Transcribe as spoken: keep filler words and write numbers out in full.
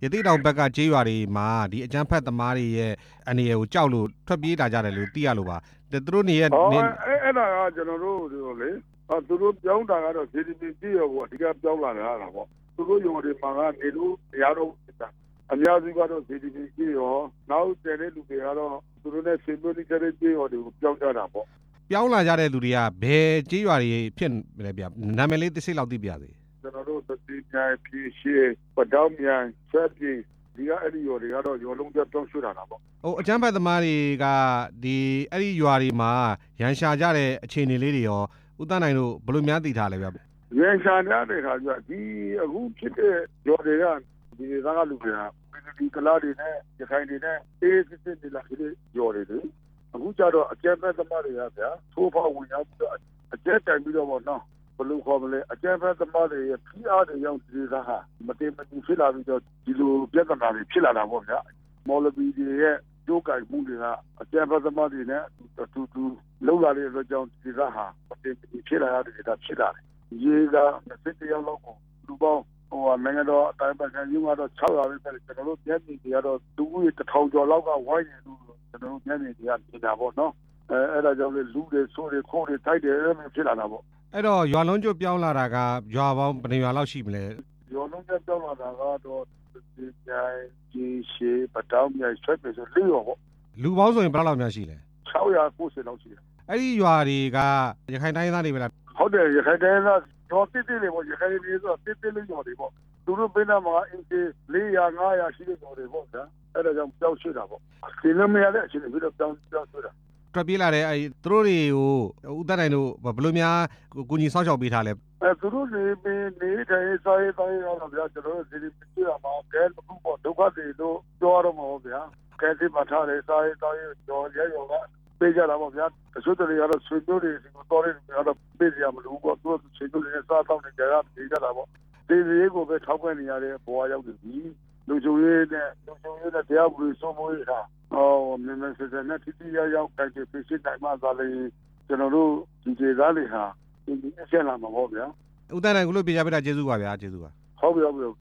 ရတိတောင်ဘက်ကကြေးရွာတွေမှာဒီအကြမ်းဖက်သမားတွေရဲ့အနေအကိုကြောက်လို့ထွက်ပြေးလာကြတယ်လို့သိရလို့ပါသူတို့နေရဲ့အဲ့အဲ့ဒါကကျွန်တော်တို့လေသူတို့ပြောင်းတာကတော့ ဂျီ ဒီ ပီ ပြည့်ရောပေါ့အဓိကပြောင်းလာတာလားပေါ့သူတို့ရုံတွေမှာကနေလို့ရတော့အများစုကတော့ ဂျီ ဒီ ပီ ပြည့်ရောနောက်ကျတဲ့လူတွေကတော့သူတို့နဲ့ဆွေးနွေးကြတဲ့ကြေးရောတွေကိုပြောင်းကြတာပေါ့ပြောင်းလာကြတဲ့လူတွေကဘယ်ကြေးရွာတွေဖြစ်လဲဗျနာမည်လေးတစ်စိတ်လောက်သိပြရစေကျွန်တော်တို့သတိမြိုင်ဖြည့်ရှေပတောင်းမြိုင်ဆက်ပြေဒီကအဲ့ဒီရွာတွေကတော့ရွာလုံးပြပြောင်းရွှေ့တာပါပေါ့ဟိုအကျန်းဖက်သမားတွေကဒီအဲ့ဒီရွာတွေမှာရန်ရှာကြတဲ့အခြေအနေလေးတွေရောဦးသန်းနိုင်တို့ဘယ်လိုများသိထားလဲဗျရန်ရှာကြတဲ့ခါကျဒီအခုဖြစ်တဲ့ရွာတွေကဒီဒေသကလူတွေကဒီကလာတွေနဲ့ရခိုင်တွေနဲ့အေးစစ်စစ်တွေလာခဲ့တဲ့ရွာတွေလေအခုကျတော့အကျန်းဖက်သမားတွေကဗျာထိုးဖောက်ဝင်ရောက်ပြီးတော့အကျက်တိုင်ပြီးတော့ပေါ့နော်ဘယ်လိုခေါ်မလဲအကျန်းဖက်သမားတွေရဲ့ဖိအားတွေရောက်ဒီကဟာမတင်မတင်ဖြစ်လာပြီးတော့ဒီလိုပြဿနာတွေဖြစ်လာတာပေါ့ဗျာမော်လဘီတွေရဲ့ကြိုးကိုင်မှုတွေကအကျန်းဖက်သမားတွေနဲ့အတူတူလုံလာတဲ့အတွက်ကြောင့်ဒီကဟာမတင်မတင်ဖြစ်လာတဲ့ဒါဖြစ်လာတယ်ရေကနှစ်တယောက်လောက်ကိုလူပေါင်းဟိုနိုင်ငံတော်အတိုင်းပခံယူကတော့၆ရာပဲကျွန်တော်တို့ပြည်ပြည်တွေကတော့လူဦးရေတစ်ထောင်ကျော်လောက်ကဝိုင်းနေလို့ကျွန်တော်တို့ပြည်ပြည်တွေကနေတာပေါ့နော်အဲအဲ့ဒါကြောင့်လေလူတွေဆိုးတွေခိုးတွေတိုက်တယ်အဲ့လိုဖြစ်လာတာပေါ့အဲ့တော့ရွာလုံးကျွတ်ပြောင်းလာတာကရွာပေါင်းဘယ်နှရွာလောက်ရှိမလဲရွာလုံးကျွတ်ပြောင်းလာတာကတော့ဒီမြိုင်ကြီးရှေပတောင်းမြိုင်ဆွဲပြေဆိုလေးရွာပေါ့လူပေါင်းဆိုရင်ဘယ်လောက်များရှိလဲ၆ရာ၉၀လောက်ရှိတယ်အဲ့ဒီရွာတွေကရခိုင်တိုင်းသားတွေပဲလားဟုတ်တယ်ရခိုင်တိုင်းသားရွာတိတိလေးပေါ့ရခိုင်ပြည်ဆိုတိတိလေးရွာတွေပေါ့သူတို့ပြည်နာမှာအင်းကြီးလေးရာ၅ရာရှိတဲ့ရွာတွေပေါ့ဗျာအဲ့ဒါကြောင့်ပြောင်းရွှေ့တာပေါ့ဒီလိုမရတဲ့အချိန်ပြီးတော့ပြောင်းပြောင်းရွှေ့တာထွက်ပြေးလာတဲ့အဲသူတို့တွေကိုဦးသန်းနိုင်တို့ဘယ်လိုများကိုကြီးစောင့်ရှောက်ပေးထားလဲအဲသူတို့နေနေတိုင်းစားရေးတိုင်းရောဗျာကျွန်တော်တို့ဒီပြရမှာကဲအခုပေါ့ဒုက္ခတွေတို့ပြောရမှာပေါ့ဗျာကဲဒီမှာထားလေစားရေးတိုင်းရောရဲရောကပေးကြတာပေါ့ဗျာတချို့တွေကတော့ဆွေမျိုးတွေဒီကိုတော်တယ်ကတော့ပေးကြမလို့ပေါ့သူတို့ဆွေမျိုးတွေနဲ့စားတော့နေကြတာပေးကြတာပေါ့ဒီလေးကိုပဲထောက်ခွင့်နေရတဲ့ဘဝရောက်နေပြီလူချိုရေးနဲ့လူချိုရေးနဲ့တရားဥပဒေစိုးမိုးရေးဟာအော်မြန်မြန်ဆက်ဆက်နဲ့တိတိယောက်ယောက်တိုင်တဲ့ဖြစ်တိုင်းမှာသာလေကျွန်တော်တို့ဒီဒေသတွေဟာဒီအချက်လာမှာပေါ့ဗျာဦးသန်းနိုင်ကလို့ပြကြပေးတာကျေးဇူးပါဗျာကျေးဇူးပါဟုတ်ပြီဟုတ်ပြီ